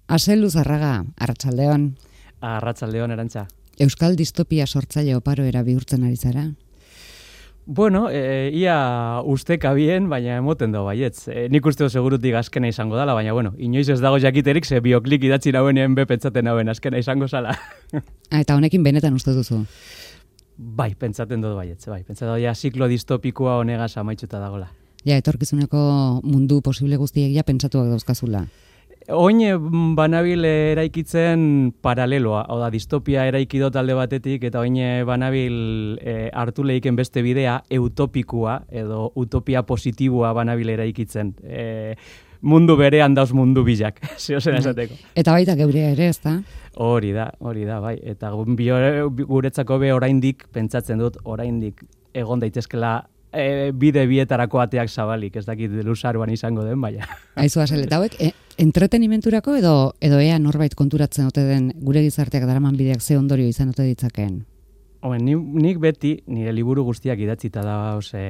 Asel Luzarraga, Arratsaldeon. Arratsaldeon, Arantxa. Euskal distopia sortzaile oparoera bihurtzen ari zara? Bueno, ia usteka bien, baina emoten da baietz. Nik usteo segurutik azkena izango dala, baina bueno, inoiz ez dago jakiterik, ze bioklik idatzi nauenean pentsaten nauen azkena izango zala. Eta honekin benetan uste duzu? Bai, pentsaten dut baietz, bai. Pentsaten dut, ziklo distopikoa honegaz amaitzuta dagola. Ja, etorkizuneko mundu posible guztiek ja pentsatuak dauzkazula. Oin banabil eraikitzen paraleloa, hau da, distopia eraiki dut alde batetik, eta oin banabil hartu lehiken beste bidea, utopikua, edo utopia positiboa banabil eraikitzen. Mundu berean dauz mundu bilak, zehozen esateko. Eta baita geurea ere, ez da? Hori da, bai. Eta guretzako be oraindik, pentsatzen dut, oraindik egon daitezkela bide bietarako ateak zabalik, ez dakit luzaruan izango den, baina. Aizu, Asel, eta hauek, entretenimenturako edo ea norbait konturatzen ote den gure gizarteak daraman bideak ze ondorio izan ote ditzakeen? Nik beti nire liburu guztiak idatzita da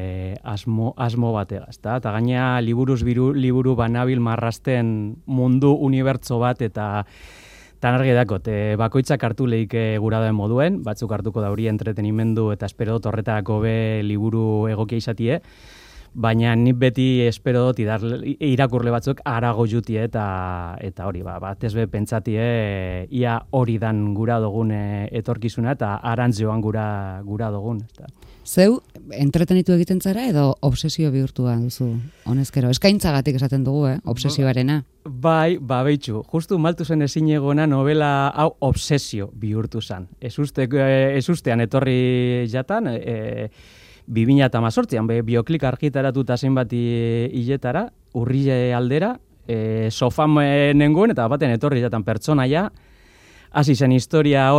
asmo bategaz, eta gaina liburu banabil marrasten mundu unibertso bat eta argi dakot, bakoitzak hartu lehik gura daen moduen, batzuk hartuko dauri entretenimendu eta espero dut horretarako be liburu egokia izatie, baina nik beti espero dut irakurle batzuk arago jutie eta hori, batez be pentsatie ia hori dan gura dugun etorkizuna eta arantz joan gura dugun. Zeu, entretenitu egiten zara edo obsesio bihurtua duzu honezkero? Eskaintzagatik esaten dugu, obsesioarena. Bai, behitxu. Justu Malthusen ezinegona novela hau obsesio bihurtu zan. Ez ustean etorri jatan, 2018an, bioklik argitaratuta zenbat hiletara, urrile aldera, sofan nengoen eta baten etorri jatan pertsonaia, hasi zen historia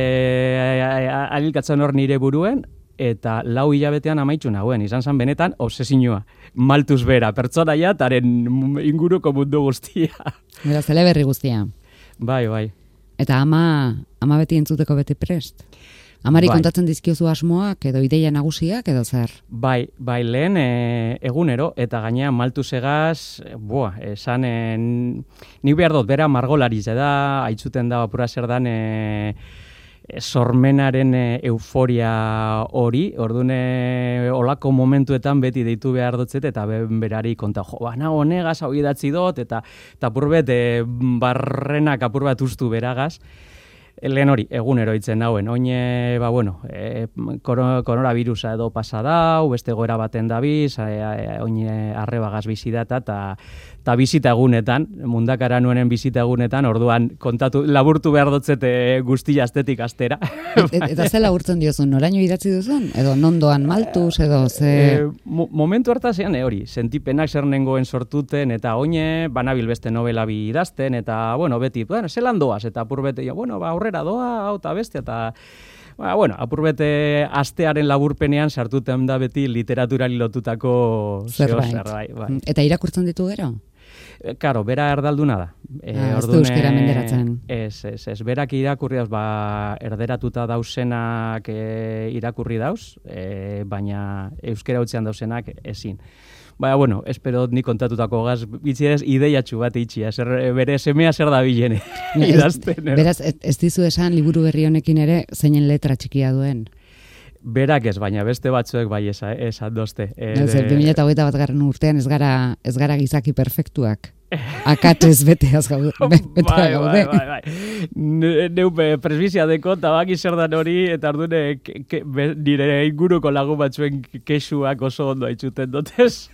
alilkatzen hor nire buruen, eta 4 hilabetean amaitzu nagoen, izan zen benetan obsesinua. Malthus bera, pertsonaia, taren inguruko mundu guztia. Beraz, eleberri guztia. Bai. Eta ama beti entzuteko beti prest? Amari kontatzen dizkiozu asmoak edo ideia nagusiak edo zer? Bai, lehen egunero, eta gainean Malthusegaz, esan, nik behar dut, bera margolari da, aitzuten da, apura zer dan, sormenaren euforia hori, ordune olako momentuetan beti deitu behar dutzet, eta berari konta, nago negaz, hau idatzi dut, eta apurbet barrenak apurbet ustu beragaz. Lehen hori, egunero itzen dauen, oine, koronavirusa edo pasadau, beste goera baten dabiz, oine arrebagaz bizidata, eta bizita egunetan, mundakara nuenen bizita egunetan, orduan kontatu, laburtu behar dutzete guztia astetik astera. Eta ze laburtzen diozun, noraino idatzi duzun? Edo nondoan Malthus, edo ze... Momentu hartazean, hori, sentipenak zer nengoen sortuten, eta oine, banabil beste novela bi idazten, eta, beti, zelan doaz, eta apurbete, aurrera doa, hau eta beste, eta apurbete astearen laburpenean sartuten da beti literaturari lotutako zerbait. Bai. Eta irakurtzen ditu gero? Karo, bera erdalduna da. Ez du euskera menderatzen. Ez, berak irakurri dauz, erderatuta dausenak irakurri dauz, baina euskera utzean dausenak ezin. Espero ni kontatutako gaz, bitxierez, ideiatxu bat itxia, bere semea zer da bilene, idazten. Beraz, ez dizu esan liburu berri honekin ere, zeinen letra txikia duen? Berak ez, baina beste batzuek bai esan dozte. 2021 urtean ez gara gizaki perfektuak. Akatez beteaz gaude. Bai. Neu presbizia deko, eta baki zer dan hori, eta ardune nire inguruko lagun batzuen kexuak oso ondo aitzuten dotez.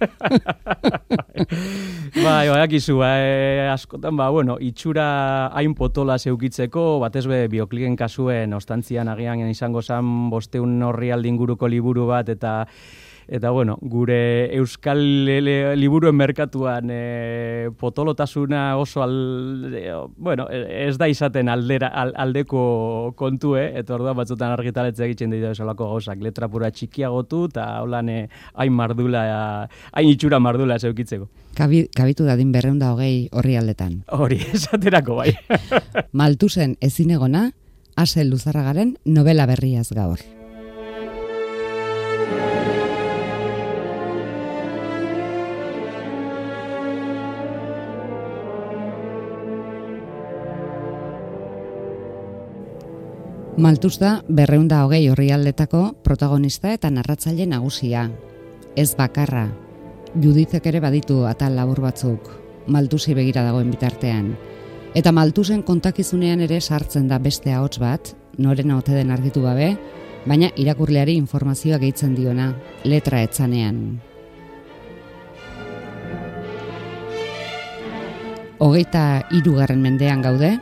Akizu, askotan, itxura hain potola zeukitzeko, batez biokliken kasuen ostantzian agian izango zan 500 orrialde inguruko liburu bat, eta gure euskal liburuen merkatuan potolotasuna oso ez da izaten aldeko kontue, eta orduan batzutan argitaletze egiten dira esolako gauzak, letra pura txikiagotu, eta holan hain itxura mardula zeukitzeko. Kabitu dadin 220 horri aldetan. Hori, esaterako bai. Malthusen ezinegona, Asel Luzarragaren novela berriaz gaur. Malthus da 220 orrialdetako protagonista eta narratzaile nagusia. Ez bakarra. Judithek ere baditu atal labur batzuk, Malthusi begira dagoen bitartean. Eta Malthusen kontakizunean ere sartzen da beste ahots bat, norena ote den argitu gabe, baina irakurleari informazioa gehitzen diona, letra etzanean. 23. mendean gaude,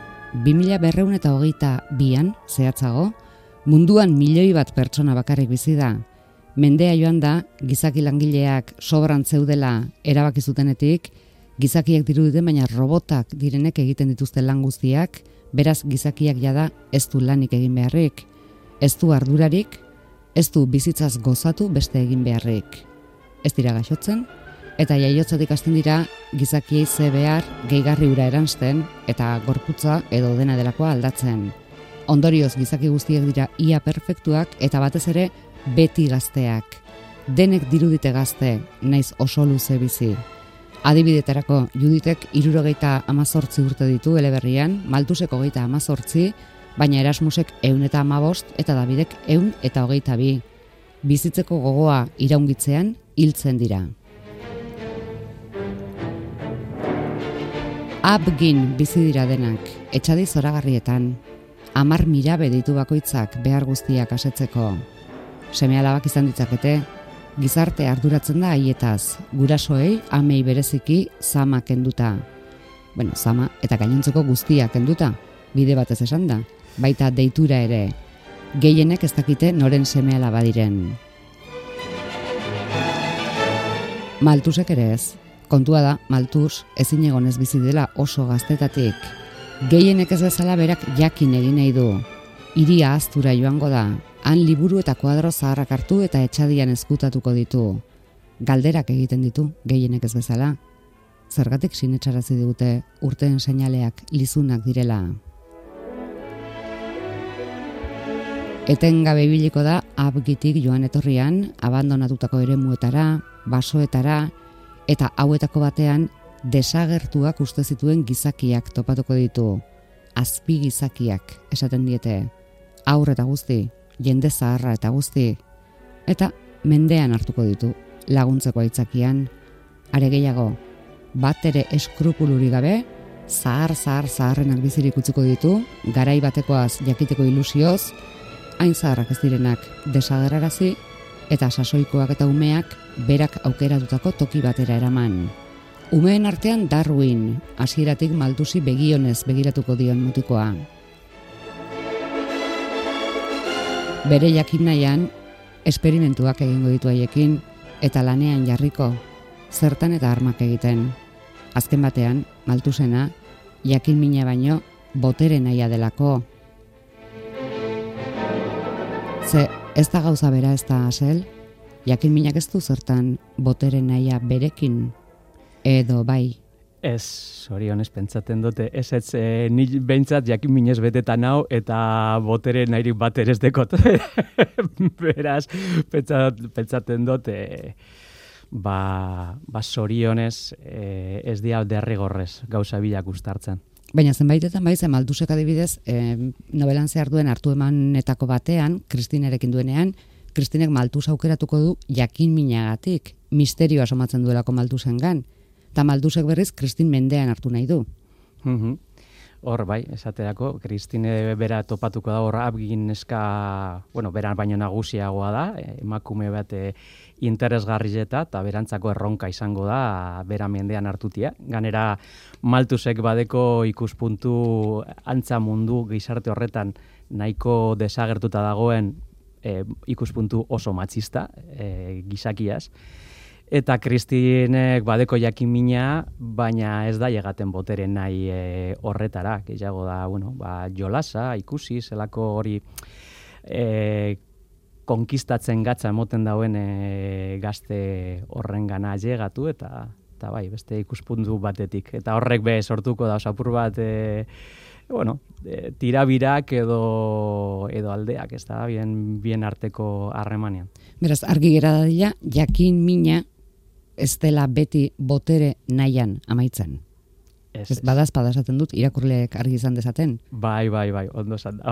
2222an zehatzago, munduan milioi bat pertsona bakarrik bizi da. Mendea joan da, gizaki langileak sobran zeudela erabaki zutenetik, gizakiak diruditen baina robotak direnek egiten dituzte lan guztiak, beraz gizakiak jada ez du lanik egin beharrik, ez du ardurarik, ez du bizitzaz gozatu beste egin beharrik. Ez dira gaixotzen, eta jaiotzatik hasten dira gizakiei ze behar gehigarri ura eransten eta gorputza edo dena delakoa aldatzen. Ondorioz gizaki guztiak dira ia perfektuak eta batez ere beti gazteak. Denek dirudite gazte, naiz oso luze bizi. Adibidetarako Judithek 78 urte ditu eleberrian, Malthusek 18, baina Erasmusek 115 eta Davidek 122. Bizitzeko gogoa iraungitzean hiltzen dira. Abgin bizi dira denak, etxadi zoragarrietan, 10 mirabe ditu bakoitzak behar guztiak asetzeko. Seme-alabak izan ditzakete, gizarte arduratzen da haietaz, gurasoei amei bereziki zama kenduta. Zama eta gainontzeko guztia kenduta, bide batez esan da, baita deitura ere. Gehienek ez dakite noren seme-alaba diren. Malthusek ere ez. Kontua da, Malthus ezin egonez bizi dela oso gaztetatik. Gehienek ez bezala berak jakin egin nahi du. Hiria ahaztura joango da, han liburu eta kuadro zaharrak hartu eta etxadian ezkutatuko ditu. Galderak egiten ditu, gehienek ez bezala. Zergatik sinetsarazi digute urteen seinaleak lizunak direla. Etengabe ibiliko da abgitik joan etorrian, abandonatutako eremuetara, basoetara, eta hauetako batean desagertuak uste zituen gizakiak topatuko ditu. Azpi gizakiak esaten diete. Haur eta guzti, jende zaharra eta guzti. Eta mendean hartuko ditu, laguntzeko aitzakian. Are gehiago, bat ere eskrupulurik gabe, zaharrenak bizirik utziko ditu, garai batekoaz jakiteko ilusioz, hain zaharrak ez direnak desagerrarazi, eta sasoikoak eta umeak berak aukeratutako toki batera eraman. Umeen artean Darwin, hasieratik Malthusi begionez begiratuko dion mutikoa. Bere jakin nahian, esperimentuak egingo ditu haiekin, eta lanean jarriko, zertan eta armak egiten. Azken batean, Malthusena, jakin mina baino, botere nahia delako. Ze, ez da gauza bera ez da Asel, jakin minak ez du zertan botere nahia berekin, edo bai. Ez, zorionez pentsaten dute, ez ni behintzat jakin minez betetan hau eta botere nahirik bat ere ez dekot. Beraz, pentsaten dute, zorionez ez dia derrigorrez gauza bilak ustartzen. Baina zenbaitetan bai, Malthusek adibidez, nobelan zehar duen hartu emanetako batean, Kristinerekin duenean, Kristinek Malthus aukeratuko du jakin minagatik, misterioa somatzen duelako Malthusengan, eta Malthusek berriz Kristin mendean hartu nahi du. Hor bai, esaterako, Kristine bera topatuko da hor abgin neska, beran baino nagusiagoa da, emakume bat interesgarrieta eta berantzako erronka izango da bera mendean hartutia. Ganera Malthusek badeko ikuspuntu antza mundu gizarte horretan nahiko desagertuta dagoen ikuspuntu oso matxista gizakiaz. Eta Kristinek badeko jakimina, baina ez da llegaten botere nahi horretara. Gehiago da, jolasa, ikusi, zelako hori konkistatzen gatza emoten dauen gazte horrengana llegatu eta bai, beste ikuspuntu batetik. Eta horrek be sortuko da, osapur bat, tirabirak edo aldeak, ez da, bien arteko harremanean. Beraz, argi gera dadila, jakin mina ez dela beti botere nahian amaitzen. Ez badazpada esaten dut, irakurleek argi izan dezaten. Bai, ondo esan da,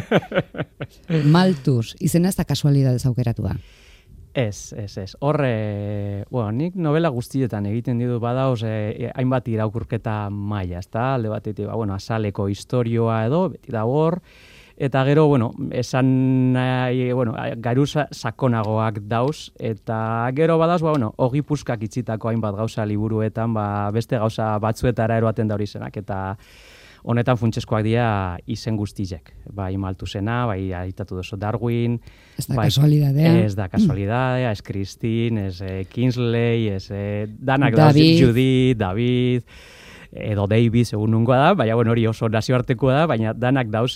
bai. Malthus, izena ez da kasualidadez aukeratua. Ez. Horre, nik novela guztietan egiten ditut badauz, hainbat irakurketa maila, ezta? Alde batetik, azaleko istorioa edo, beti da hor, eta gero, esan garuza sakonagoak dauz, eta gero badauz, ogi puskak itzitako hainbat gauza liburuetan, beste gauza batzuetara eroaten da hori zenak, eta honetan funtsezkoak dira izen guztizek. Bai Malthusena, bai aitatu duzu Darwin. Ez da kasualidadea. Ez da kasualidadea, ez Christine, ez Kingsley, ez danak dauz, Judith, David, edo David, segun nungoa da, baina hori oso nazioartekoa da, baina danak dauz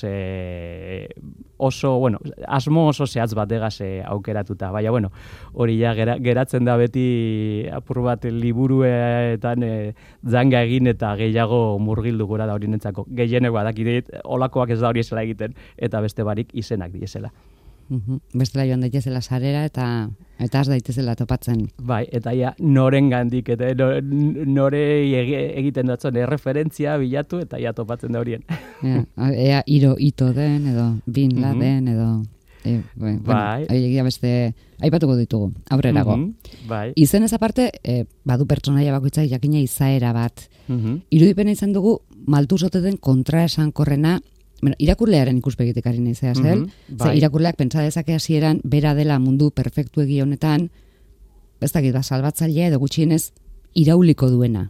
oso, asmo oso zehatz bategaz aukeratuta. Baina, hori ja geratzen da beti apur bat liburuetan zanga egin eta gehiago murgildu gura da hori nentzako. Gehienek badakit, olakoak ez da hori esela egiten, eta beste barik izenak diesela. Bestela joan daitezela sarera eta has daitezela topatzen. Bai, eta noren gandik, eta nore egiten datzen referentzia bilatu, eta topatzen da horien. Ea ito den, edo bin laden, edo... Bai. Egia beste aipatuko ditugu, aurrerago. Bai. Izenez aparte, badu pertsonaia bakoitzak jakina izaera bat. Irudipena izan dugu, Malthus ote den kontraesankorrena. Irakurlearen ikuspegitik ari naizea zel, irakurleak pentsa dezake hasieran bera dela mundu perfektuegi honetan, ez dakit salbatzailea edo gutxienez irauliko duena.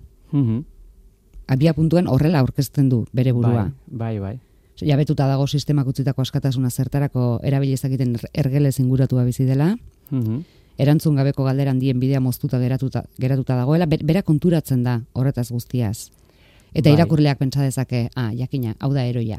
Abia puntuan horrela aurkezten du bere burua. Bai. Jabetuta dago sistemak utzitako askatasuna zertarako erabili ezakiten ergelez inguratua bizi dela. Erantzun gabeko galderan dien bidea moztuta geratuta dagoela, bera konturatzen da horretaz guztiaz. Eta irakurleak pentsa dezake, jakina, hau da heroia.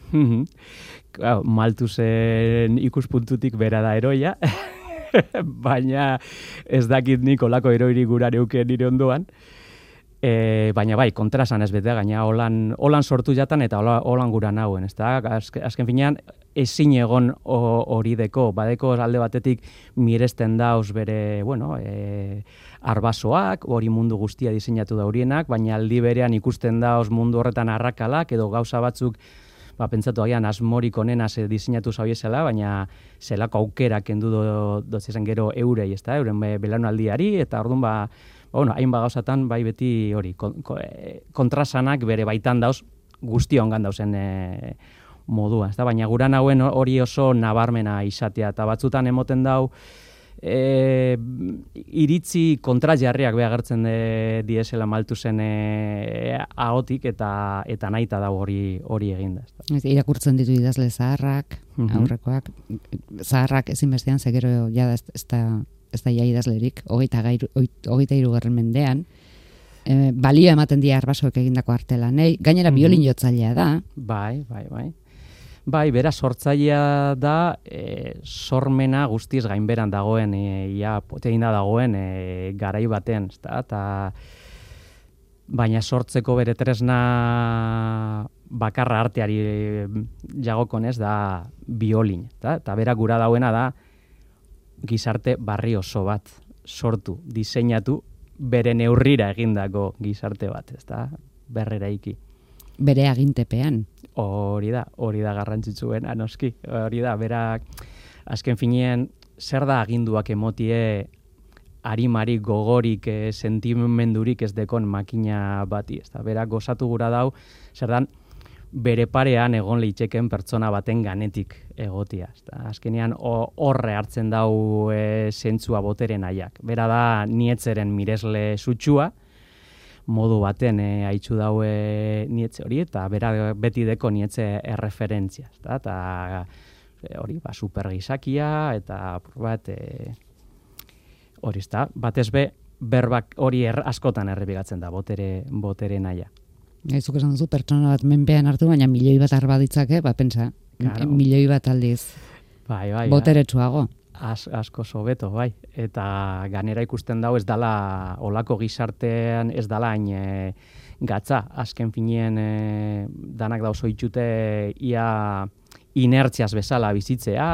Malthusen ikuspuntutik bera da heroia, baina ez dakit nik olako heroirik gura neuke nire ondoan. Baina bai, kontrasan ez bete, gaina holan sortu jatan eta holan gura nauen. Azken finean, ezin egon hori deko, badeko alde batetik miresten dauz bere, arbasoak, hori mundu guztia diseinatu da horienak, baina aldi berean ikusten dauz mundu horretan arrakalak edo gauza batzuk pentsatu agian asmorik onena diseinatu zauiezela, baina zelako aukerak kendu dozezen gero eurei, euren belaunaldiari, eta orduan hainbat gauzatan bai beti hori kontrasanak bere baitan dauz guztia ongan dauzen modua, baina guran hauen hori oso nabarmena izatea, eta batzutan emoten dau iritzi kontrajarriak agertzen diesela Malthusen ahotik eta nahita dago hori eginda. Irakurtzen ditu idazle zaharrak, aurrekoak, zaharrak ezinbestean zegero jada ez da idazlerik, 23. mendean, balio ematen dira arbasoek egindako artelanei, gainera biolin jotzailea da. Bai. Bai, bera sortzailea da, sormena guztiz gainberan dagoen, proteina dagoen garai baten, eta baina sortzeko bere tresna bakarra arteari jagokonez da biolin, eta bera gura dauena da gizarte barri oso bat sortu, diseinatu, bere neurrira egindako gizarte bat, berreraiki. Bere agintepean. Hori da garrantzitsuena, noski. Hori da, berak azken finean zer da aginduak emotie arimarik, gogorik, sentimendurik ez dekon makina bati. Berak gozatu gura dau, zer dan bere parean egon leitzeken pertsona baten ganetik egotia. Azkenean horre hartzen dau zentzua boteren aiak. Bera da nietzeren miresle sutxua, modu baten haitzu daue nietze hori, eta bera beti deko nietze erreferentzia. Eta hori, super gizakia, eta hori, batez berbak hori askotan errepigatzen da, botere naia. Zuk esan duzu, pertsona bat menpean hartu, baina milioi bat arba ditzake, pentsa, milioi bat aldiz. Bai. Boteretsuago. Asko sobeto, bai. Eta ganera ikusten dago ez dala olako gizartean ez dala hain gatza. Azken finien danak da oso itxute ia inertziaz bezala bizitzea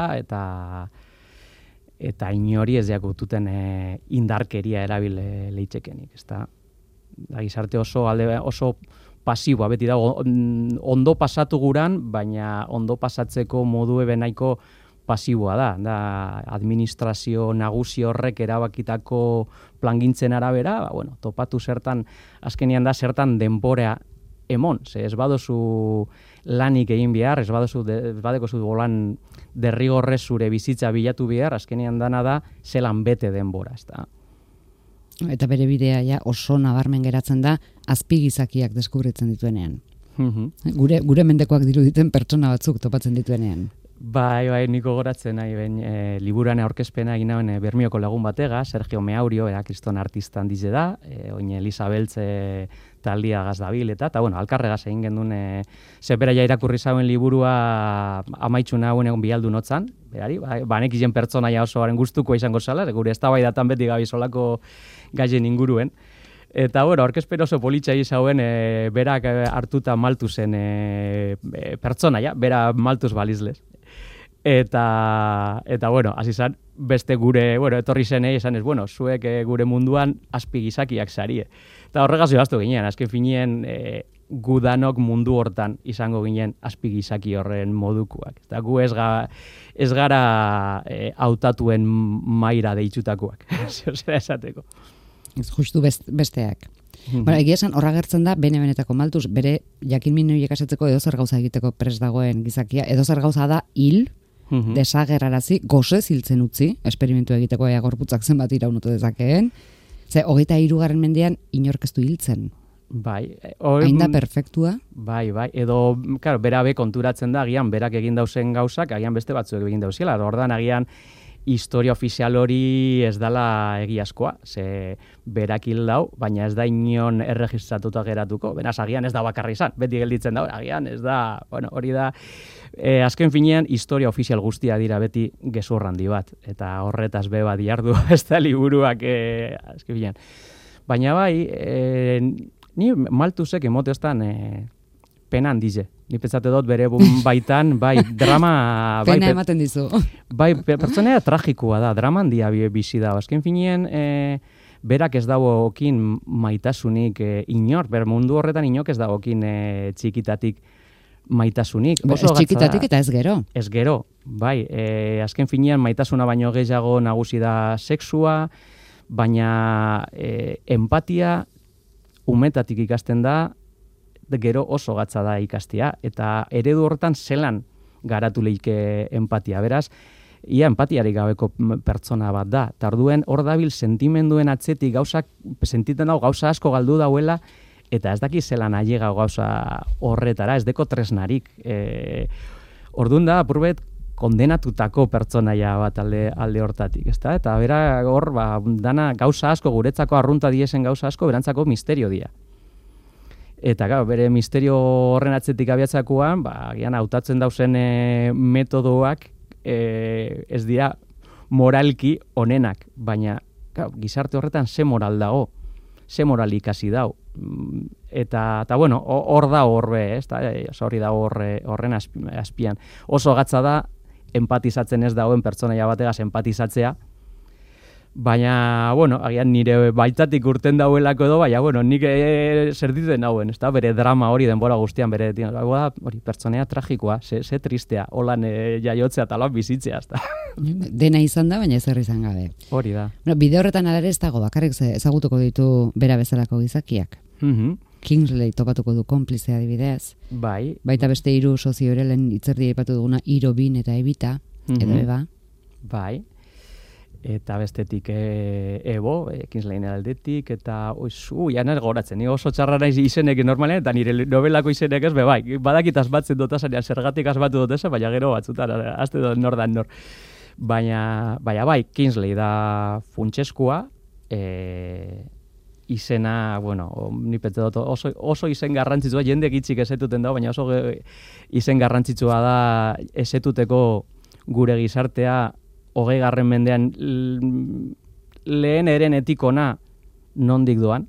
eta inori ez jakututen indarkeria erabile leitzekenik. Da gizarte oso pasiboa, beti dago ondo pasatu guran, baina ondo pasatzeko modu nahiko pasiboa da administrazio nagusi horrek erabakitako plangintzen arabera, bueno, topatu zertan, azkenean da zertan denbora emon, ez badozu lanik egin behar, ez badekozu golan derrigorrez zure bizitza bilatu behar, azkenean dana da zelan bete denbora, ez da. Eta bere bidea ja oso nabarmen geratzen da azpigizakiak deskubritzen dituenean. Gure mendekoak diruditen pertsona batzuk topatzen dituenean. Bai, niko goratzen nahi ben liburuan aurkezpena egin nauen Bermioko lagun batega, Sergio Meaurio, kriston artista handize da, oin Elisa Beltze taldia gazdabil eta bueno, alkarregaz egin gendun, zepera ja irakurri zauen liburua amaitxu nahuen egon bialdu notzan, berari, banek izen pertsonaia oso garen gustuko izango zala, gure eztabaidatan beti gabi solako gaien inguruen. Eta, bueno, aurkezpen oso politxai izauen, berak hartuta maltu zen pertsonaia, bera maltuz balizlez. Eta bueno, hasi zan, beste gure, bueno, etorri zenei esan ez, bueno, zuek gure munduan azpigizakiak zarie. Eta horregaz joztu ginen, azken finien gudanok mundu hortan izango ginen azpigizaki horren modukoak. Eta gu ez gara hautatuen maira deitxutakoak, zera esateko. Ez justu besteak. Bara, egia esan, horra gertzen da, benetako maltuz, bere jakin minuiek asetzeko edozer gauza egiteko prest dagoen gizakia, edozer gauza da hil, desagerrarazi, gozez hiltzen utzi, esperimentu egiteko ea gorputzak zenbat iraunotu dezakeen, ze 23. mendean inorkeztu hiltzen. Bai. Hain da perfektua? Bai, edo, claro, berabe konturatzen da, agian, berak egin dauzen gauzak, agian beste batzuek egin dauziela, ordan agian, historia ofizial hori ez dala egiazkoa, ze berak hil dau, baina ez da inon erregistratuta geratuko, benaz agian ez da bakarri izan, beti gelditzen da, agian ez da, bueno, hori da, azken finean historia ofizial guztia dira beti gezur handi bat, eta horretaz beba diardu ez da liburuak, azken finean. Baina bai, ni maltuzek emoteztan pena handize. Ni pentsate dut bere baitan, bai, drama... Pena ematen dizu. Bai, pertsonea tragikoa da, drama handia bizi da. Azken finien, berak ez dago okin maitasunik inor, mundu horretan inok ez dago okin txikitatik maitasunik. Ez txikitatik eta ez gero. Ez gero, bai. Azken finean maitasuna baino gehiago nagusi da sexua, baina empatia umetatik ikasten da, gero oso gatza da ikastia, eta eredu horretan zelan garatu leike empatia. Beraz, ia empatiarik gabeko pertsona bat da. Tarduen hor dabil sentimenduen atzetik gauzak, sentiten dago gauza asko galdu dauela, eta ez daki zelan ailega gauza horretara, ez deko tresnarik. Orduan da, apurbet, kondenatutako pertsonaia bat alde hortatik, ezta? Eta bera hor, dana gauza asko, guretzako arrunta diesen gauza asko, berantzako misterio dia. Eta bere misterio horren atzetik abiatzakoan, agian hautatzen dauzen metodoak ez dira moralki onenak, baina gizarte horretan ze moral dago, ze moral ikasi dago. Eta bueno, hor da horbe, hori da horren azpian. Oso gatza da, empatizatzen ez dagoen pertsonaia bategaz empatizatzea, baina, bueno, agian nire baitatik urten dauelako edo, baina, bueno, nik zerditen dauen, ez da, bere drama hori denbora guztian, bere, hori, pertsonea tragikoa, ze tristea, holan jaiotzea talan bizitzea, ez da. Dena izan da, baina ezer izan gabe. Hori da. Bueno, bide horretan alare ez dago, bakarrik ezagutuko ditu bera bezalako gizakiak. Kingsley topatuko du konplizea adibidez. Bai. Baita beste 3 sozio ere lehen itzerdi aipatu duguna, Iro, Bin eta Ebita, edo Eba. Bai. Eta bestetik Ebo, Kingsleyen aldetik, eta janer goratzen, ni oso txarra naiz izenek normalean, eta nire novelako izenek ez, bai, badakit asbatzen dutasan, zergatik asbatu dutasan, baina gero batzutan, azte dut nor dan nor. Baina bai, Kingsley da funtseskua, izena, bueno, ni pentsa dut, oso izen garrantzitsua, jende gitzik esetuten dago, baina oso izen garrantzitsua da esetuteko gure gizartea 20. mendean lehen eren etikona nondik doan.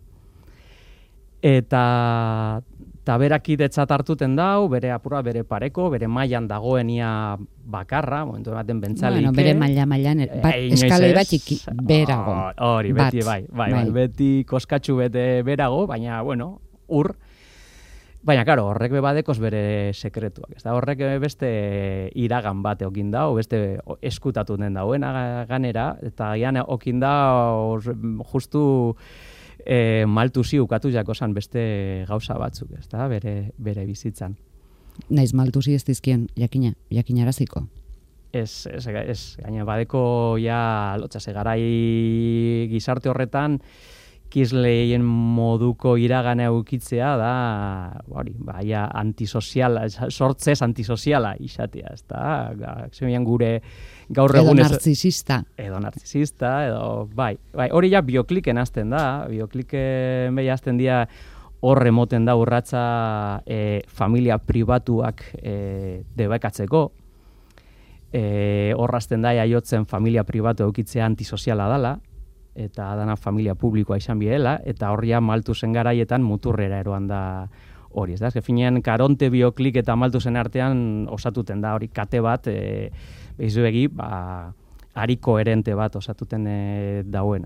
Eta berakidetzat hartuten dau, bere apura, bere pareko, bere mailan dagoenia bakarra, momentu ematen bentzalik. Bueno, bere mailan, eskaloi bat berago. Hori, beti, bai, beti koskatxu bete berago, baina, bueno, Baina, karo, horrek bebadekoz bere sekretuak. Ez da, horrek beste iragan bat okin da, beste eskutatu den dauen ganera, eta gian okin da justu maltuzi ukatu jakozan beste gauza batzuk, ez da, bere bizitzan. Naiz maltuzi ez dizkien, jakinaraziko. Ez, gaina badeko ja lotxase garai gizarte horretan, Kisleien moduko iragana eukitzea da, ja antisoziala, sortzez antisoziala izatea, ez da, gure gaur egun... Edo narzisista, bai, hori ja biokliken hasten da, biokliken behi hasten dira horre moten da urratza familia pribatuak debekatzeko, horrazten da jaiotzen familia pribatu eukitzea antisoziala dala, eta dana familia publikoa izan biela, eta horria Maltusen garaietan muturrera eroan da hori. Ez da, finean Karonte, Bioklik eta Maltusen artean osatuten da hori kate bat, behizu egi, ari koherente bat osatuten dauen.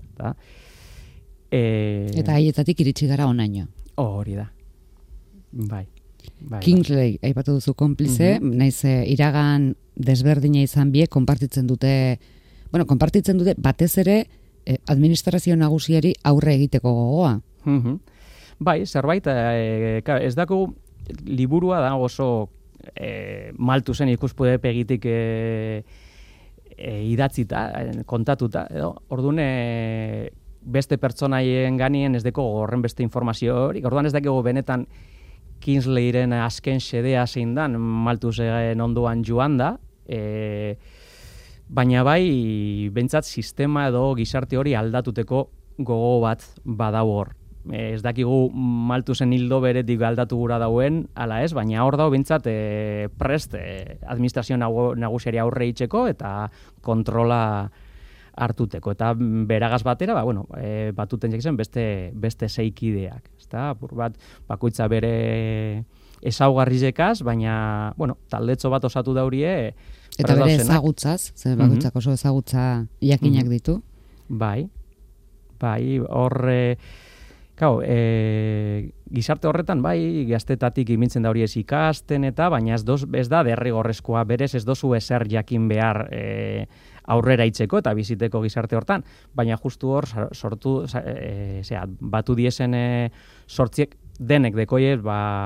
Eta haietatik iritsi gara onaino. Hori da. Bai. Kingsley, aipatu duzu konplize, naiz iragan desberdina izan bie, konpartitzen dute batez ere administrazio nagusiari aurre egiteko gogoa. Bai, zerbait, ez dako liburua da oso Maltusen ikuspegitik idatzita, kontatuta, edo, ordune beste pertsonaien ganien ez deko horren beste informazio hori, orduan ez dakego benetan Kingsleyren azken xedea zein dan Maltusen ondoan joan da, baina bai, bentsat sistema edo gizarte hori aldatuteko gogo bat badau hor. Ez dakigu Maltusen hildo beretik aldatu gura dauen, ala ez, baina hor dago bentsat prest administrazio nagusiari aurre itxeko eta kontrola hartuteko. Eta beragaz batera, batuten jakizen beste zeikideak. Apur bat, bakoitza bere ezaugarrizekaz, baina, taldetxo bat osatu daurie, eta bere ezagutzaz, bakoitzak oso ezagutza jakinak ditu. Bai, horre, gizarte horretan, bai, gaztetatik imintzen da hori ez ikasten eta, baina ez da derrigorrezkoa, berez ez dozu ezer jakin behar aurrera itzeko eta biziteko gizarte hortan, baina justu hor sortu, batu diesen sortziek denek dekoiez,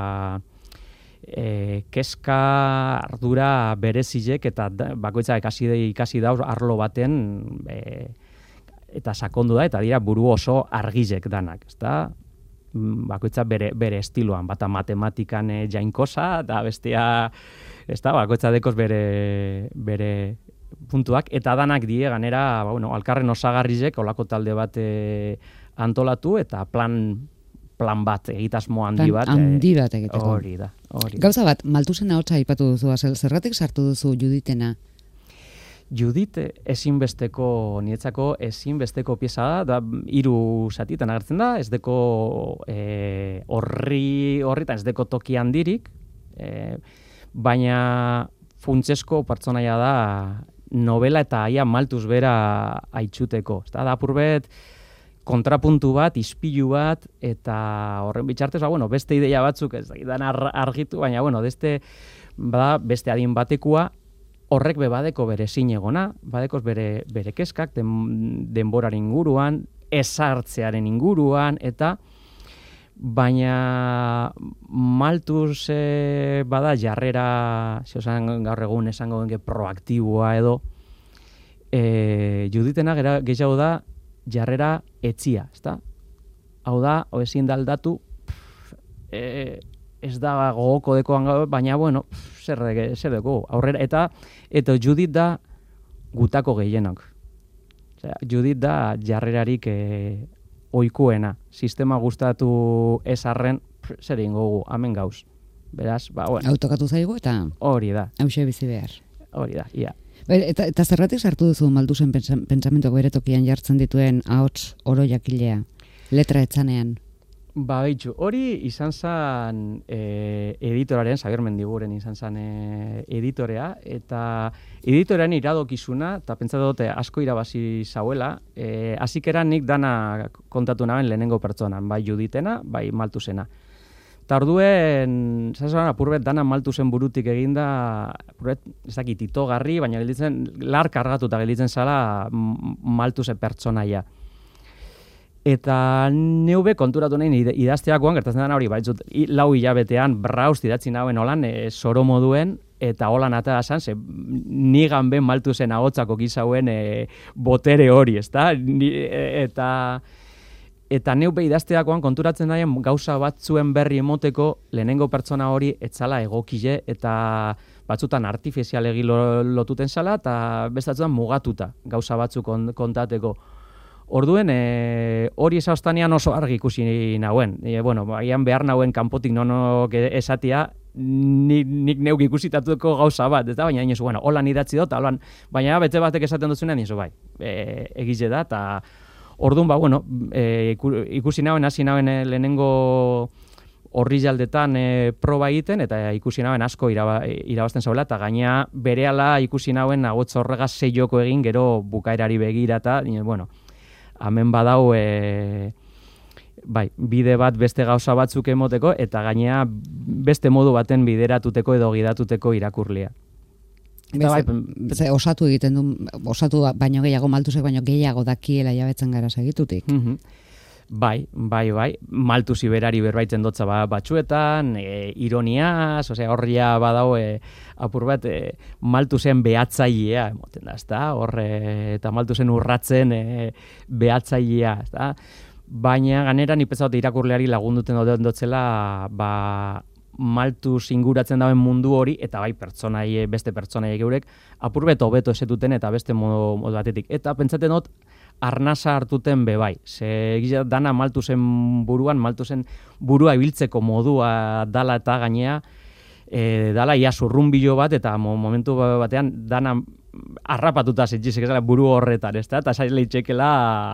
keska ardura berezilek eta bakoitza ikasi dauz arlo baten eta sakondu da eta dira buru oso argizek danak, ezta? Bakoitza bere estiloan, bata matematikan jainkosa eta bestea, ezta? Bakoitza dekoz bere puntuak eta danak die ganera, alkarren osagarrizek olako talde bat antolatu eta plan bat, egitasmo handi bat. Handi bat egiteko. Hori da. Gauza bat, Maltusen ahotsa aipatu duzu, zergatik sartu duzu Juditena? Judit niretzako ezinbesteko pieza da 3 zatitan agertzen da, ez deko horritan ez deko toki handirik, baina funtsesko pertsonaia da novela eta aia Maltus bera aitzuteko. Da apurbet kontrapuntu bat, ispilu bat, eta horren bitxartez, beste ideia batzuk ez da argitu, baina, beste adin batekua, horrek badeko bere zinegona, badekoz bere keskak denboraren inguruan, ezartzearen inguruan, eta baina Maltus bada jarrera, gaur egun esango genke proaktiboa edo, Juditena gehiago da jarrera etzia, ezta? Hau da, ezin da aldatu, ez da gogoko dekoan, baina, zer dugu, aurrera, eta Judit da gutako gehienak. Judit da jarrerarik oikuena. Sistema gustatu ez arren, zer egin gogu, hemen gauz. Beraz, autokatu zaigu eta hori da. Hauxe bizi behar. Hori da, ia. Eta zerratik sartu duzu Maltusen pentsamentuak bere tokian jartzen dituen ahots oro jakilea, letra etzanean? Hori izan zen editoraren, Xabier Mendiguren izan zen editorea, eta editorean iradokizuna, eta pentsatu dute asko irabazi zauela, hasikeran nik dana kontatu naben lehenengo pertsonan, bai Juditena, bai Maltusena. Eta orduen, zazuan, apurbet dana maltu zen burutik eginda, apurbet, ez dakit, itogarri, baina gelditzen, lar kargatuta gelditzen zala maltu zen pertsonaia. Eta neube konturatu nahi idazteakoan, gertatzen dena hori, baitzut, 4 hilabetean braust idatzi nauen holan, soro moduen, eta holan ata esan, ze nigan ben maltu zen ahotzako gizauen botere hori, ezta? Eta neube idazteakoan konturatzen daien gauza batzuen berri emoteko lehenengo pertsona hori etzala egokile eta batzutan artifizialegi lotuten zala eta bestatzutan mugatuta gauza batzuk kontateko. Orduen, hori esauztanean oso argi ikusi nauen. Bueno, agian behar nauen kanpotik nonok esatia, nik neuk ikusitatuko gauza bat, eta baina inozu, bueno, holan idatzi dut, baina bete batek esaten duzunean, inozu bai, egize da, eta orduan, bueno, ikusi nauen, hasi nauen lehenengo horri jaldetan proba egiten, eta ikusi nauen asko irabazten zaula, eta gaina berehala ikusi nauen agotza horregaz seioko egin, gero bukaerari begira, eta, bueno, hemen badau, bai, bide bat beste gauza batzuk emoteko, eta gainea beste modu baten bideratuteko edo gidatuteko irakurlia. Osatu egiten du, osatu baino gehiago, maltusek baino gehiago dakiela jabetzen gara segitutik. Bai, maltusi berari berbaitzen dotza batzuetan, ironiaz, horria badau apur bat maltusen behatzailea, emoten da, ezta? Eta maltusen urratzen behatzailea, ezta? Baina ganera ni pezaut irakurleari lagunduten dotzela, maltuz inguratzen dauen mundu hori, eta bai beste pertsonai geurek, apurbet hobeto esetuten eta beste modu batetik. Eta pentsaten dut, arnasa hartuten bebai. Ze egia dana maltuzen buruan, maltuzen burua ibiltzeko modua dala eta gainea, dala ia zurrunbilo bat, eta momentu batean dana harrapatuta zentzizik ezala buru horretan, ez da? Eta zaila itxekela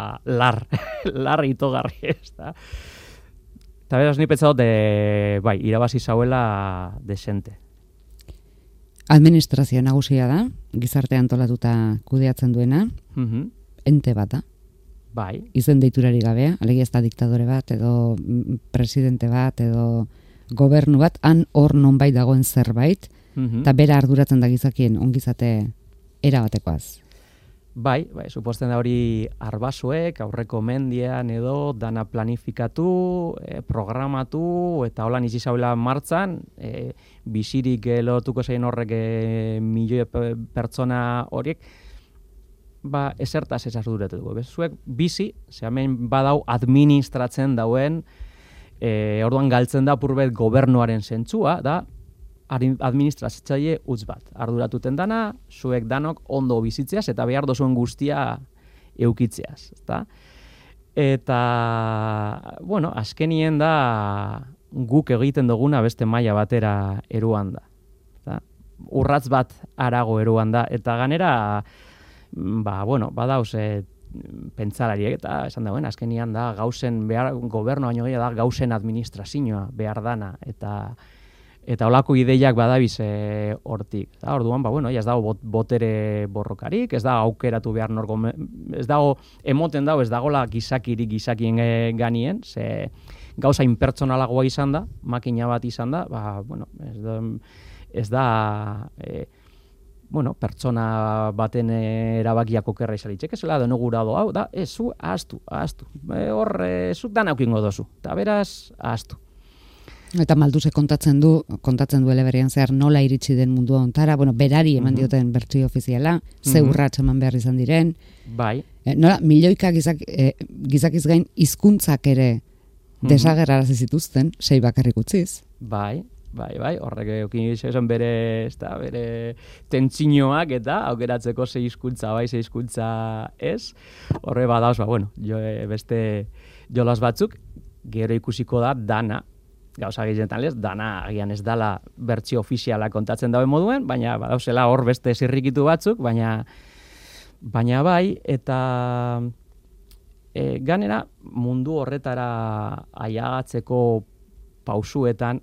lar itogarri, ez da? Eta beraz, ni pentsa dut, bai, irabazi zauela desente. Administrazio nagusia da, gizarte antolatuta kudeatzen duena, ente bat da. Bai. Izen deiturari gabea, alegia ez da diktadore bat, edo presidente bat, edo gobernu bat, han hor nonbait dagoen zerbait, eta bera arduratzen da gizakien ongizate erabatekoaz. Bai, suposten da hori arbasuek, aurreko mendian edo dana planifikatu, programatu, eta holan izi zauela martzan, bizirik lotuko zain horrek milioi pertsona horiek, esertaz ez arduratuko. Zuek bizi, hemen badau administratzen dauen, orduan galtzen da apurbet gobernuaren zentzua, da administrazitzaile utz bat. Arduratuten dana, zuek danok ondo bizitzeaz, eta behar dozuen guztia eukitzeaz. Eta, bueno, azkenien da guk egiten duguna beste maila batera eruan da. Urratz bat arago eruan da. Eta ganera, badauz pentsalariek, eta esan dauen, azkenian da gauzen gobernu baino gehiago da gauzen administrazioa behar dana, eta holako ideiak badabiz hortik. Orduan, ez dago botere borrokarik, ez da aukeratu behar norko, ez dago emoten dago, ez dagola gizakien ganien, ze gauza inpertsonalagoa izan da, makina bat izan da, ez da pertsona baten erabakiak okerra izalitzek, ez da denogurado hau, da, zu ahaztu, zuk dan aukingo dozu, eta beraz, ahaztu. Eta Maldusek kontatzen du eleberian zehar nola iritsi den mundua ontara, berari eman dioten bertsio ofiziala, ze urrats eman behar izan diren. Bai. Nola, milioika gizakiz gain hizkuntzak ere desagerrarazi zituzten, 6 bakarrik utziz. Bai, horrek eukin izan bere tentsinoak eta aukeratzeko 6 hizkuntza bai, 6 hizkuntza ez. Horre badauz, beste jolas batzuk, gero ikusiko da dana, gauza gehienetan lez, dana agian ez dala bertsio ofiziala kontatzen dauen moduen, baina badauzela hor beste zirrikitu batzuk, baina bai, eta ganera mundu horretara aiagatzeko pausuetan,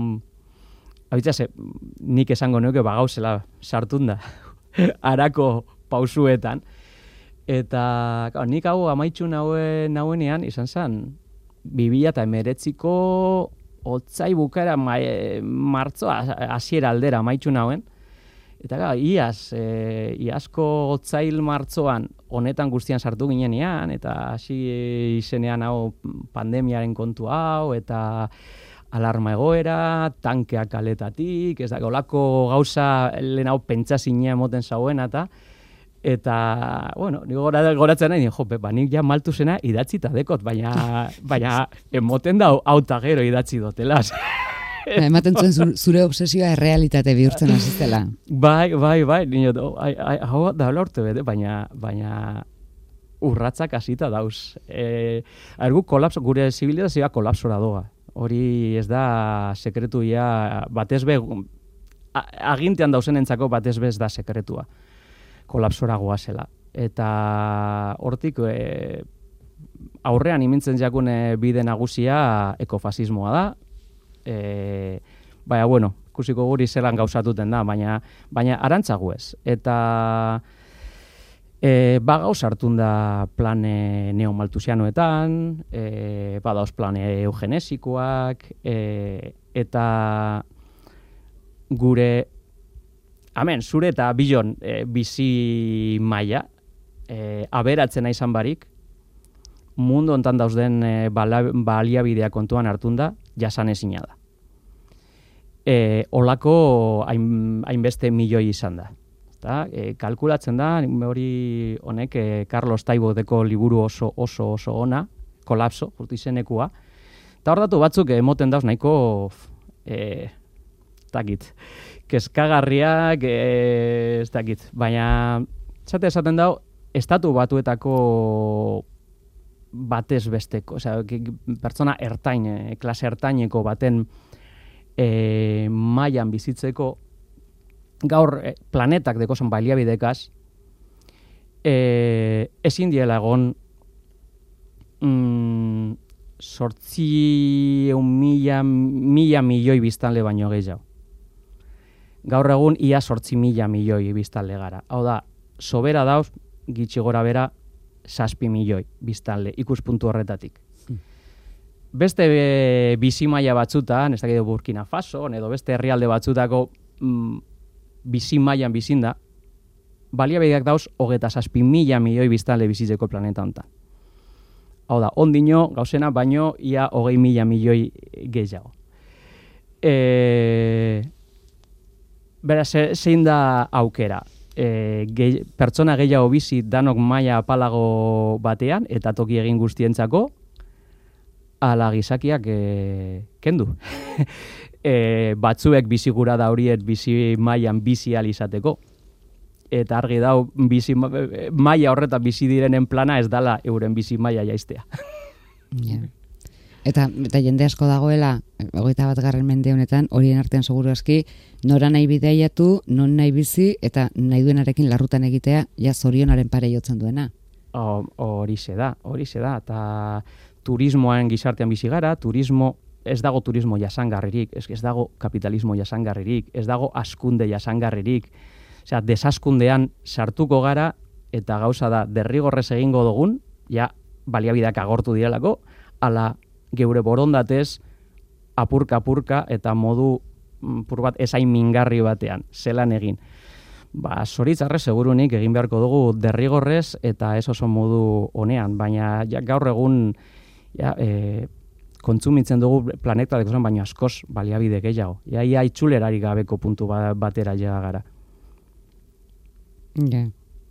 nik esango nuke gauzela sartunda harako pausuetan, eta nik hau amaitxu nauenean izan zen 2019ko otzai bukara martzo hasiera aldera amaitu nauen. Eta gara, iazko otzail martzoan honetan guztian sartu ginenean, eta hasi izenean hau pandemiaren kontu hau, eta alarma egoera, tankeak kaletatik, ez da, olako gauza lehen hau pentsazina emoten zauen, eta, bueno, nigo goratzen nahi, nik ja maltu zena idatzita dekot, baina emoten da hauta gero idatzi dotela. Ematen zuen zure obsesioa errealitate bihurtzen hasiztela. Bai, hau da lortu bete, baina urratzak hasita dauz. Gure zibilizazioa kolapsora doa. Hori ez da sekretuia, batezbe, agintean dauzenentzako batezbe ez da sekretua. Kolapsora goazela. Eta hortik aurrean imintzen jakun bide nagusia ekofasismoa da. Baina, bueno, ikusiko guri zelan gauzatuten da, baina arantzago ez. Eta gauz hartun da plane neomaltusianoetan, badauz plane eugenesikoak, eta gure, zure eta bilon bizi maila, aberatzena izan barik, mundu hontan dauzden baliabidea kontuan hartun da, jasanezina da. Olako hainbeste milioi izan da. Kalkulatzen da, hori honek Carlos Taibodeko liburu oso ona, kolapso, izenekua. Eta hor datu batzuk emoten dauz nahiko, kezkagarriak, ez dakit. Baina, esaten dau, estatu batuetako batez besteko, pertsona ertain, klase ertaineko baten mailan bizitzeko, gaur planetak dekozen baliabidekaz, ezin diela egon 800.000 milioi biztanle baino gehiago. Gaur egun ia 8.000 milioi biztanle gara. Hau da, sobera dauz, gitxi gora bera, 7 milioi biztanle, ikuspuntu horretatik. Beste bizimaila batzutan, ez dakit Burkina Faso, edo beste herrialde batzutako bizimailan bizinda, baliabideak dauz 27.000 milioi biztanle bizitzeko planeta honetan. Hau da, ondino, gauzena, baino ia 20.000 milioi gehiago. Beraz, zein da aukera? Pertsona gehiago bizi danok maila apalago batean, eta toki egin guztientzako, ala gizakiak kendu. Batzuek bizigura da horiet bizi mailan bizi alizateko. Eta argi dau, maila horretan bizi direnen plana ez dala euren bizi maila jaistea. Yeah. Eta jende asko dagoela, 21. mende honetan, horien artean seguru aski, nora nahi bideiatu, non nahi bizi, eta nahi duenarekin larrutan egitea, ja zorionaren pare jotzen duena. Horixe da, eta turismoan gizartean bizi gara, ez dago turismo jasangarririk, ez dago kapitalismo jasangarririk, ez dago askunde jasangarririk, osea, desaskundean sartuko gara, eta gauza da, derrigorrez egingo dugun, ja, baliabideak agortu direlako, ala geure borondatez, apurka, eta modu bat esain mingarri batean, zelan egin. Zoritzarrez segurunik egin beharko dugu derrigorrez, eta ez oso modu honean, baina gaur egun kontsumitzen dugu planeta dekozen, baina askoz baliabide gehiago. Ia itxulerari gabeko puntu batera ja gara. Ja.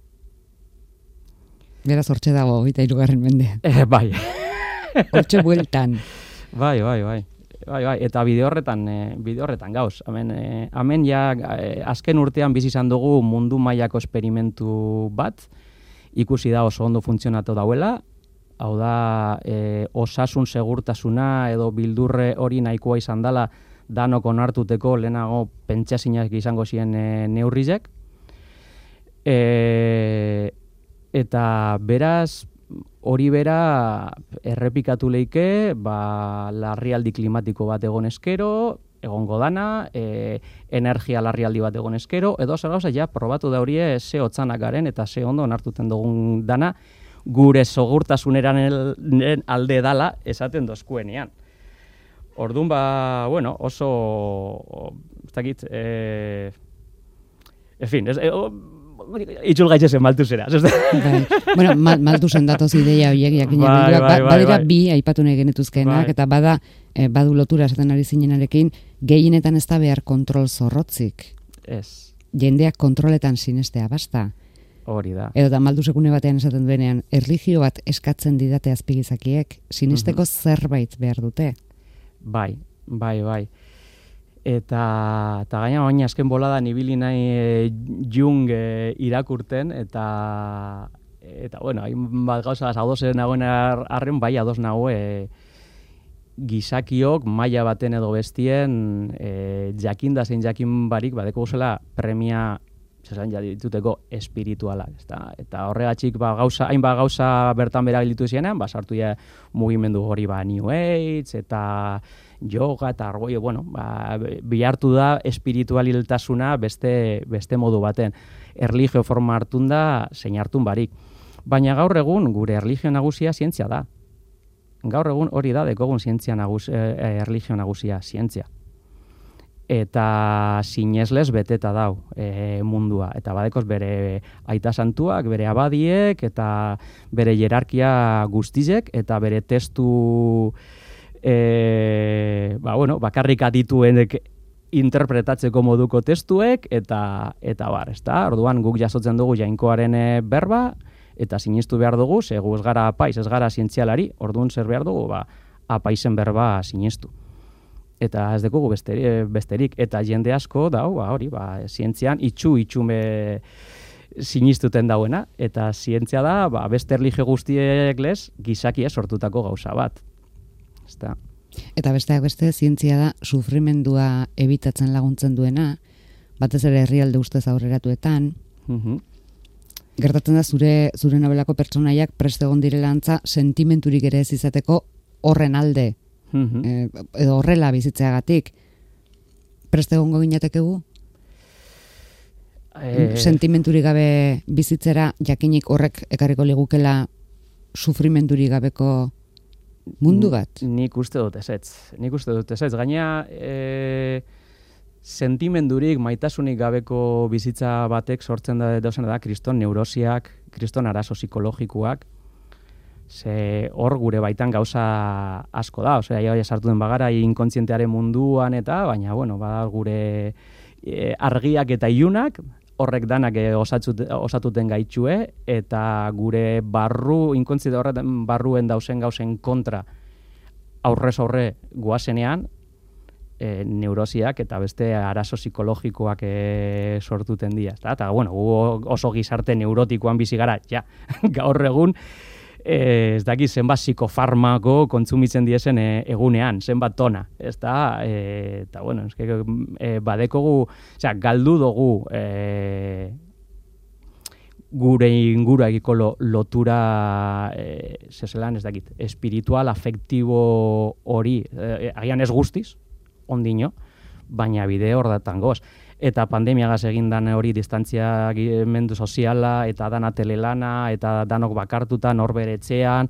Beraz hortxe dago, 23. mendea. Bai. Hortxe bueltan. Bai. Eta bide horretan gauz. Hemen ja azken urtean bizi izan dugu mundu mailako esperimentu bat, ikusi da oso ondo funtzionatu dauela, hau da osasun segurtasuna edo bildurre hori nahikoa izan dela danok onartuteko lehenago pentsazinak izango ziren neurrizek. Eta beraz, hori bera errepikatu leike, larrialdi klimatiko bat egon eskero, egongo dana, energia larrialdi bat egon eskero, edo zer gauza, ja, probatu da horie ze hotzanak garen eta ze ondo onartuten dugun dana, gure segurtasuneran alde dala esaten dozkuenean. Orduan, bueno, oso, ez dakit, en fin, itxul gaitxezen maltu zera. Bai. Bueno, maltu zen datoz ideia horiek, jakina badira bi aipatu nahi genetuzkenak, eta badu lotura esaten ari zinenarekin, gehienetan ez da behar kontrol zorrotzik. Ez. Jendeak kontroletan sinestea, basta. Hori da. Edo da maldu sekune batean esaten duenean, erlijio bat eskatzen didate azpigizakiek, sinesteko zerbait behar dute. Bai. Eta gaina baina azken bolada nibili nahi Jung irakurten, eta bueno, bat gauza ados nagoen arren, bai ados nago gizakiok maila baten edo bestien jakinda zein jakin barik badeko guzela premia zesan dituteko espiritualak, ezta? Eta horregatik hainbat gauza bertan bera bilditu zienean, sartu ja mugimendu hori New Age eta yoga eta argoi, bueno, bihartu da espiritualiltasuna beste modu baten. Erlijio forma hartun da, zein hartun barik. Baina gaur egun gure erlijio nagusia zientzia da. Gaur egun hori da dekogun erlijio nagusia, zientzia. Eta sineslez beteta dau mundua. Eta badekoz bere aita santuak, bere abadiek, eta bere jerarkia guztizek, eta bere testu bakarrik adituenek interpretatzeko moduko testuek, eta bar, ezta? Orduan guk jasotzen dugu jainkoaren berba, eta sinistu behar dugu, gu ez gara apaiz, ez gara zientzialari, orduan zer behar dugu, apaizen berba sinistu. Eta ez dugu besterik, eta jende asko dau, hori, zientzian itxume sinistuten dauena, eta zientzia da, beste erlijio guztiek lez, gizakia sortutako gauza bat. Ezta. Eta besteak beste, zientzia da sufrimendua ebitatzen laguntzen duena, batez ere herrialde ustez aurreratuetan. Gertatzen da zure nobelako pertsonaiak prest egon direla antza sentimenturik ere ez izateko horren alde, edo horrela bizitzeagatik. Prest egongo ginatekegu? Sentimenturik gabe bizitzera jakinik horrek ekarriko ligukela sufrimenturik gabeko mundu bat? Nik uste dut ezetz. Gaina sentimendurik, maitasunik gabeko bizitza batek sortzen da kriston neurosiak, kriston arazo psikologikoak, ze hor gure baitan gauza asko da, osea, sartu den bagara inkontzientearen munduan eta, baina, bueno, gure argiak eta ilunak, horrek danak osatuten gaitxue, eta gure inkontziente horretan barruen dauzen gauzen kontra aurrez aurre guazenean, neurosiak eta beste arazo psikologikoak sortuten dira. Eta, bueno, oso gizarte neurotikoan bizi gara, gaur egun, ez daki zenbat psikofarmako kontsumitzen diezen egunean, zenbat tona, ez da, eta, bueno, badekogu, galdu dugu gure inguruakiko lotura, zezelan, ez dakit, espiritual, afektibo hori, agian ez guztiz, ondino, baina bide hordatan goz. Eta pandemiagaz egindan hori distantziamendu soziala, eta dana telelana, eta danok bakartuta, norbere etxean,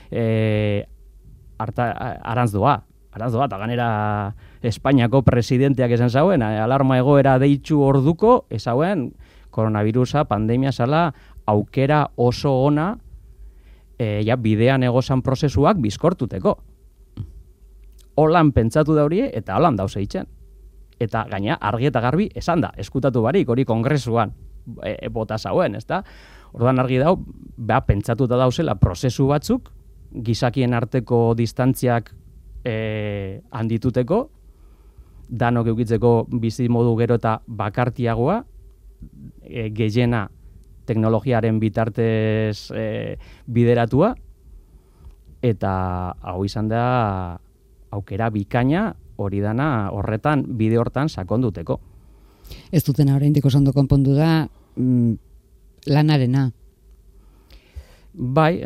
arantz doa, eta ganera Espainiako presidenteak esan zauen, alarma egoera deitzu orduko, ezauen, koronavirusa, pandemia zala, aukera oso ona, bidean egozan prozesuak bizkortuteko. Holan pentsatu da hori, eta holan dauz eitzen. Eta gaina argi eta garbi esan da, eskutatu barik, hori kongresuan bota zauen, ezta? Orduan argi dau, pentsatuta dauzela prozesu batzuk, gizakien arteko distantziak handituteko, danok eukitzeko bizi modu gero eta bakartiagoa, gehiena teknologiaren bitartez bideratua, eta hau izan da aukera bikaina hori dana horretan, bide hortan sakonduteko. Ez dutena oraindik oso ondo konpondu da lanarena. Bai,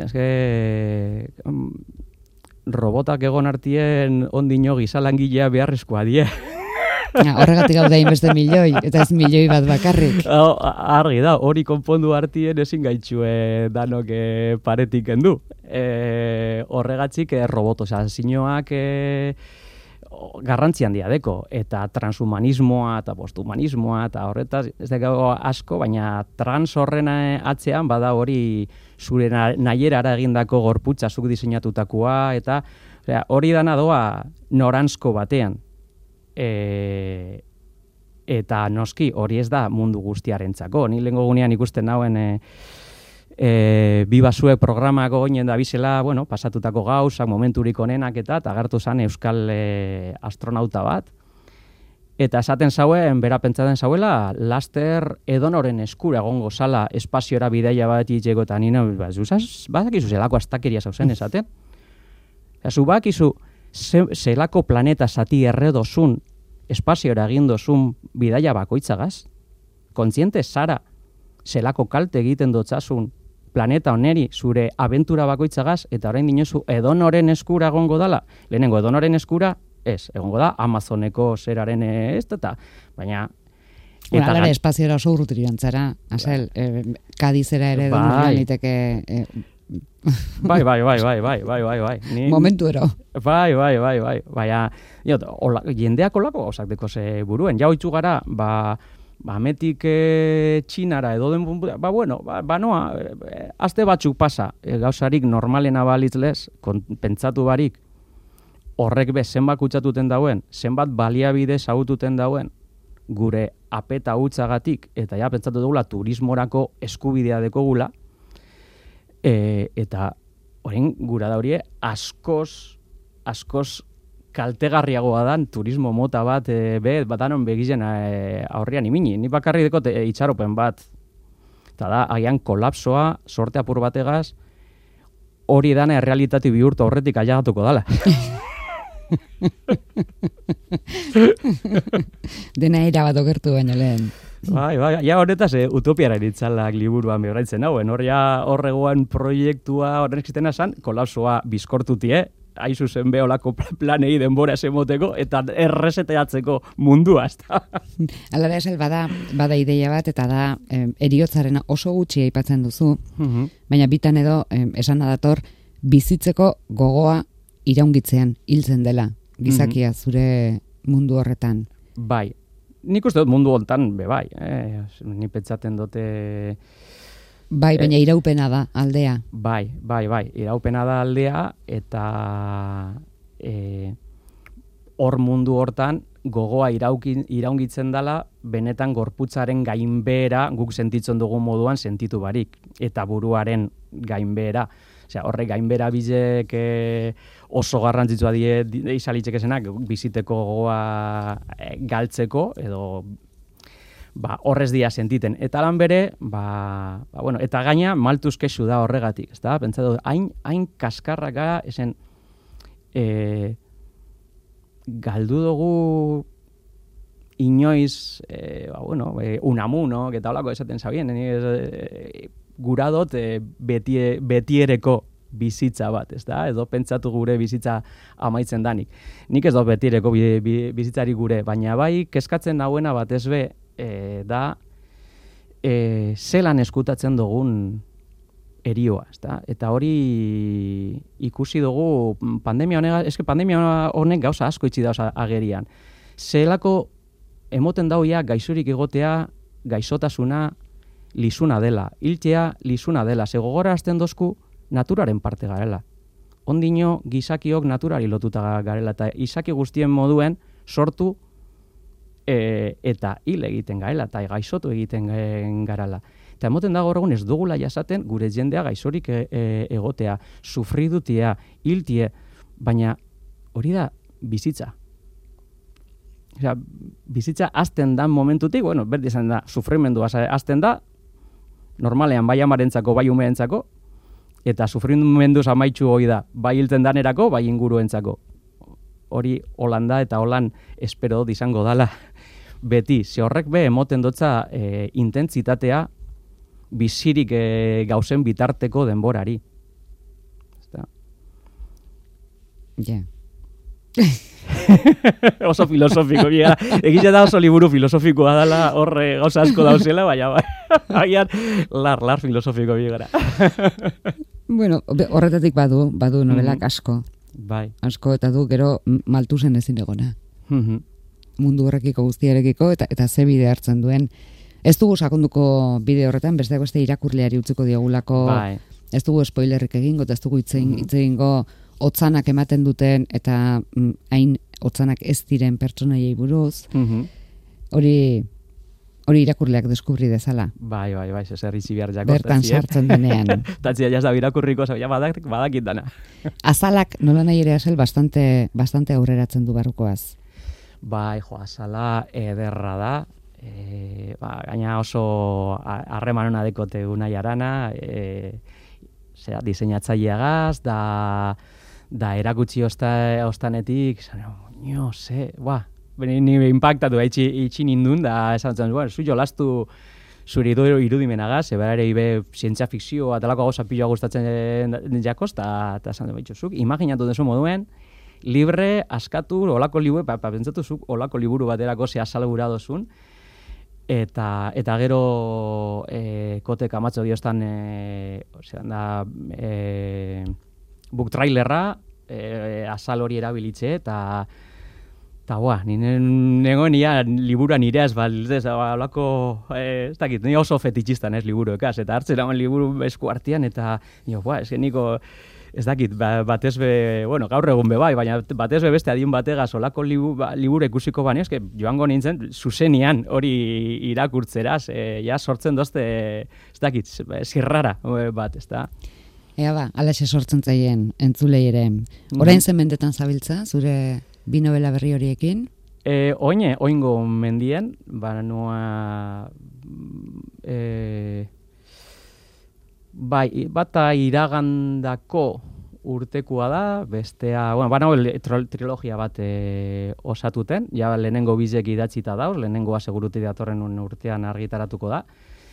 robotak egon artien ondino gizalangilea beharrezkoa die. Horregatik gaude hainbeste milioi, eta ez milioi bat bakarrik. Argi da, hori konpondu artien ezin gaitxue danok paretik kendu. Horregatik robot, zinoak garrantzi handia deko, eta transhumanismoa eta posthumanismoa eta horretaz ez dago asko, baina trans horren atzean bada hori zure nahierara egindako gorputza zuk diseinatutakoa, eta hori dana doa noranzko batean. Eta noski hori ez da mundu guztiarentzako. Ni lehengo gunean ikusten nauen Bibasue programako ginen da bizela, bueno, pasatutako gauzak, momenturik onenak eta agertu zen euskal astronauta bat. Eta esaten zauen, bera pentsaten zauela, laster edonoren eskura egongo zala espaziora bidaia bat itxeko eta nina, badakizu zelako astakeria zauzen esaten. Zu badakizu zelako planeta zati erredozun espaziora egindozun bidaia bakoitzagaz? Kontziente zara zelako kalte egiten dotzasun planeta oneri zure abentura bakoitzagaz, eta orain dinozu edonoren eskura egongo dala. Lehenengo edonoren eskura, ez, egongo da Amazoneko zeraren ez, eta baina... Eta espaziora oso urrutiri antzara, Asel, Kadizera ere denurian liteke... Bai. Momentuero. Bai. Baina, jendeak olako gauzak deko ze buruen. Ja hoitzu gara, ametik txinara edo den, noa, aste batzuk pasa, gauzarik normalena balitzlez, pentsatu barik, horrek zenbat kutsatuten dauen, zenbat baliabide zaututen dauen, gure apeta hutsagatik, eta ja pentsatu dugula turismorako eskubidea dekogula, eta orain gura da hori askoz kaltegarriagoa dan turismo mota bat batanon begizen aurrian imini. Ni bakarri dekot itxaropen bat. Eta da, agian kolapsoa, sorte apur bategaz, hori dana errealitati bihurtu aurretik ailegatuko dala. Dena erabat okertu baino lehen. Bai, ja horretaz utopiara iritzalak liburuan beharaitzen hauen. Horregoan proiektua horren existena zan, kolapsoa bizkortutie, haizu zen beholako planei denbora zemoteko eta erreseteatzeko mundua, ezta. Alara esel bada ideia bat, eta da eriotzaren oso gutxi aipatzen duzu, baina bitan edo esan dator bizitzeko gogoa iraungitzean hiltzen dela gizakia zure mundu horretan. Bai, nik uste dut mundu hontan bai, ni pentsaten dute... Bai, baina iraupena da aldea. Bai, iraupena da aldea, eta hor mundu hortan gogoa iraungitzen dela, benetan gorputzaren gainbehera guk sentitzen dugun moduan sentitu barik, eta buruaren gainbehera. Osea, horrek gainbehera bizek oso garrantzitsua izalitzek esenak biziteko gogoa galtzeko, edo horrez dia sentiten. Eta lan bere, eta gaina maltuz kexu da horregatik, ez da? Pentsatu, hain kaskarrak gara, esen galdu dugu inoiz, unamuno, eta holako esaten zabien, gura dut betiereko bizitza bat, ez da? Edo pentsatu gure bizitza amaitzen danik. Nik ez dut betiereko bizitzari gure, baina bai kezkatzen nauena bat ez be, da zelan eskutatzen dugun erioa, ezta? Eta hori ikusi dugu pandemia honek gauza asko itxi da agerian. Zelako emoten dauia gaixurik egotea, gaixotasuna lizuna dela, hiltzea lizuna dela, ze gogora hasten dozku naturaren parte garela. Ondino gizakiok naturari lotuta garela, eta izaki guztien moduen sortu eta hil egiten garela, eta gaixotu egiten garala. Eta emoten da gaur egun ez dugula jasaten gure jendea gaixorik egotea, sufridutia, hiltie, baina hori da bizitza. Osea, bizitza hasten dan momentutik, berdi izan da, sufrimendua hasten da, normalean bai amarentzako, bai umeentzako, eta sufrimenduz amaitzu hori da, bai hiltzen danerako, bai inguruentzako. Hori Holanda eta holan espero dut izango dala beti. Ze horrek be emoten dotza intentsitatea bizirik gauzen bitarteko denborari. Ja. Oso filosofiko, biara. Egitea da oso liburu filosofikoa dela, horre gauza asko dauzela, baina agian lar filosofiko biara. Bueno, horretatik badu novelak asko. Bai. Asko eta du gero Maltusen ezin egona. Mundu horrekiko guztiarekiko eta ze bide hartzen duen. Ez dugu sakonduko bide horretan, besteak beste irakurleari utziko diogulako, Bai. ez dugu spoilerrik egingo, eta ez dugu hitz egingo otzanak ematen duten, eta hain otzanak ez diren pertsonaiei buruz. Hori irakurleak deskubri dezala. Bai, zer itzi behar jako. Bertan sartzen denean. Tatzia jaz da birakurriko, ja badakit dana. Azalak nola nahi ere Asel bastante aurreratzen du barrukoaz. Bai, azala ederra da. Gaina oso harreman hona dekote Unai Arana, diseinatzaileagaz, da erakutsi ostanetik, ni impactatu itxi nindun, da esan zen, zu jolastu zure irudimenagaz, ere ibe zientzia fikzio atalako gauza pila gustatzen jakoz, eta esan zen, zuk imaginatu dezu moduen, libre, askatu, olako liburu, pentsatu zuk olako liburu baterako ze azalgura dozun, eta gero kote kamatzo diostan book trailerra azal hori erabilitze eta nengoen libura nireaz olako ez dakit, ni oso fetitxistan ez liburu ekaz, eta hartzen dagoen liburu esku artean eta niko ez dakit, batez be, gaur egun be bai, baina batez be beste adien bategaz olako liburu ikusiko bani, eske joango nintzen zuzenian hori irakurtzeraz, sortzen dozte, ez dakit, zirrara bat, ez da. Ea ba, alaxe sortzen zaien entzulei ere. Orain zen mendetan zabiltza, zure bi novela berri horiekin? Oingo mendien, noa... Bai, bata iragandako urtekoa da, bestea, trilogia bat osatuten, ja lehenengo bizek idatzita dauz, lehenengoa seguruti datorren urtean argitaratuko da,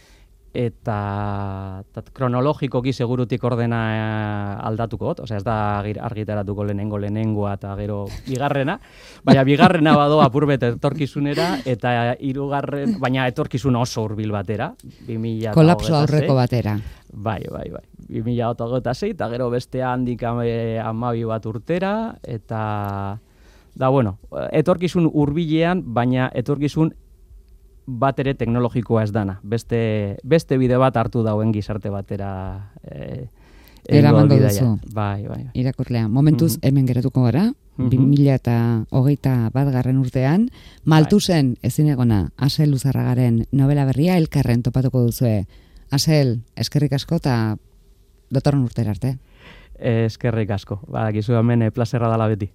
eta kronologikoki segurutik ordena aldatuko, ez da argitaratuko lehenengoa eta gero bigarrena, baina bigarrena bado apurbet etorkizunera, eta hirugarren, baina etorkizun oso hurbil batera, 2026. Kolapso aurreko batera. Bai. 2026, eta gero bestea handik 12 bat urtera, eta etorkizun hurbilean, baina etorkizun bat ere teknologikoa ez dana. Beste bide bat hartu dauen gizarte batera eramango duzu. Bai. Irakurlea. Momentuz hemen geratuko gara, 2021 urtean, Maltusen ezin egona Asel Luzarragaren novela berria elkarren topatuko duzue. Asel, eskerrik asko eta datorren urtera arte. Eskerrik asko. Badakizu hemen plazerra dela beti.